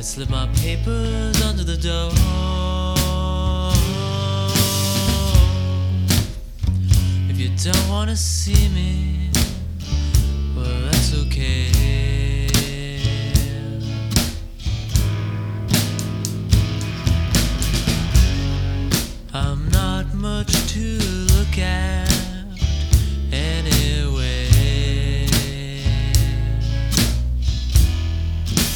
slip my papers under the door. If you don't wanna see me, well, that's okay.